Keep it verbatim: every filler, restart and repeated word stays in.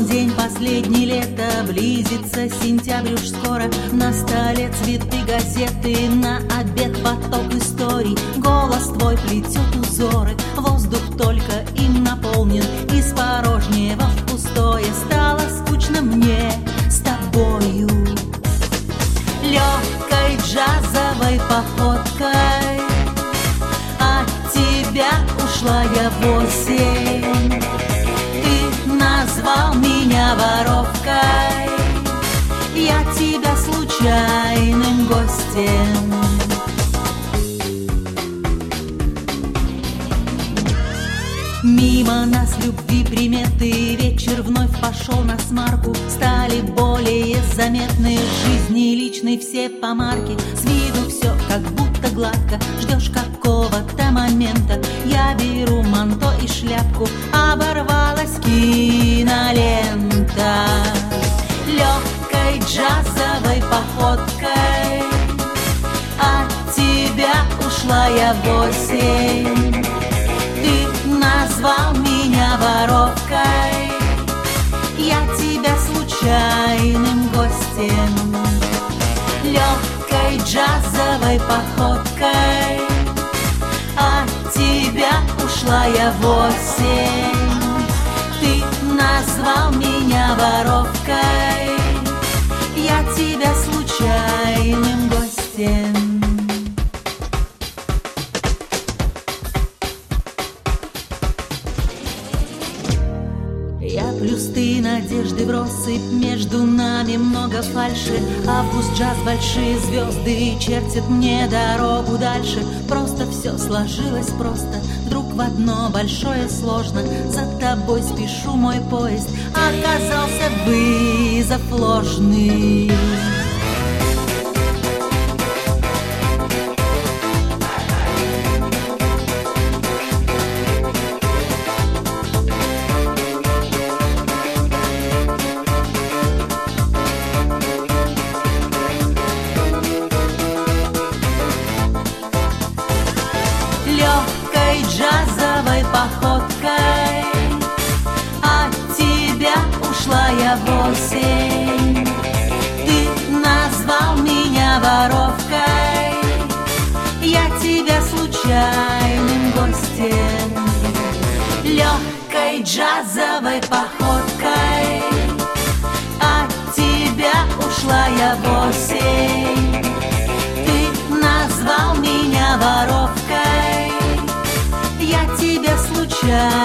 Один день, последний лето, близится сентябрь уж скоро. На столе цветы, газеты, на обед поток историй. Голос твой плетет узоры, воздух только им наполнен. Из порожнего в пустое стало скучно мне с тобою. Легкой джазовой походкой от тебя ушла я в осень. Ты назвал меня воровкой, я тебя случайным гостем. Мимо нас любви приметы, вечер вновь пошел на смарку. Стали более заметны жизни личной все помарки. С виду все как будто гладко, ждешь какого-то момента. Я беру манто и шляпку, оборвалась кинолента. Легкой джазовой походкой от тебя ушла я в осень. Ты назвал меня воровкой, я тебя случайным гостем. Легкой джазовой походкой от тебя ушла я в осень. Ты назвал меня воровкой, я тебя случайным гостем. Я плюс ты, надежды в россыпь, между нами много фальши. Август, джаз, большие звезды чертят мне дорогу дальше. Просто все сложилось просто, вдруг в одно большое сложно. За тобой спешу, мой поезд оказался вызов ложный. Легкой джазовой походкой от тебя ушла я в осень. Ты назвал меня воровкой, я тебя случайным гостем. Легкой джазовой походкой от тебя ушла я в осень. Ты назвал меня воровкой, я тебя случайно